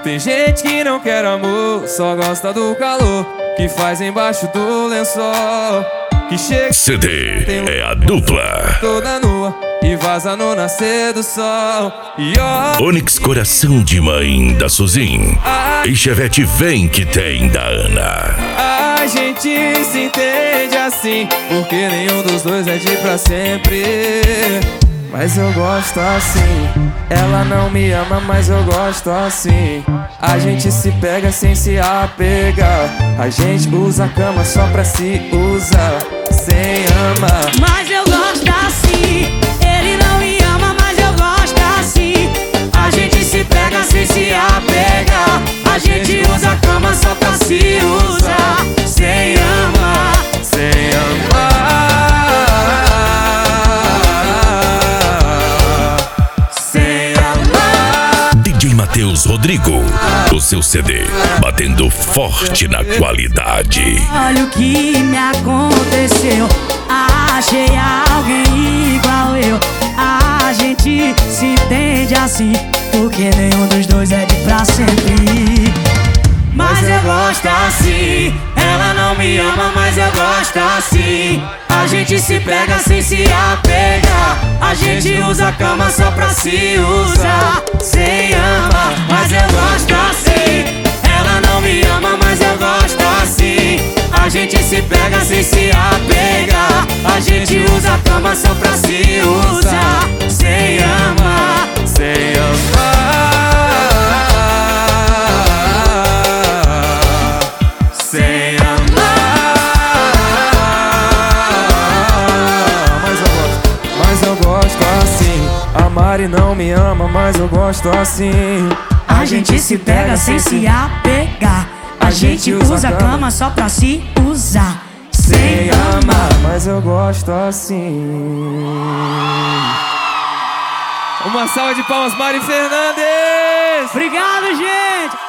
Tem gente que não quer amor, só gosta do calor que faz embaixo do lençol. Que chega CD é a dupla toda nua e vaza no nascer do sol. E ó, Onix Coração de Mãe da Suzin e Chevette Vem Que Tem da Ana. a gente se entende assim, porque nenhum dos dois é de pra sempre. Mas eu gosto assim. Ela não me ama, mas eu gosto assim. A gente se pega sem se apegar. A gente usa a cama só pra se usar, sem amar. Mas eu gosto assim. Ele não me ama, mas eu gosto assim. A gente se pega sem se apegar. A gente usa a cama só pra se usar, sem amar. Sem amar. DJ Matheus Rodrigo, o seu CD, batendo forte na qualidade. Olha o que me aconteceu. Achei alguém igual eu. A gente se entende assim, porque nenhum dos dois é de pra sempre. Mas eu gosto assim. Ela não me ama, mas eu gosto assim. A gente se pega sem se apegar. A gente usa a cama só pra se usar, sem amar. Mas eu gosto assim. Ela não me ama, mas eu gosto assim. A gente se pega sem se apegar. A gente usa a cama só pra se usar, sem amar. Sem amar. Sem amar. Mas eu gosto assim. A Mari não me ama, mas eu gosto assim. A gente se pega sem se apegar. A gente usa a cama só pra se usar, sem amar. Mas eu gosto assim. Uma salva de palmas, Mari Fernandes! Obrigado, gente!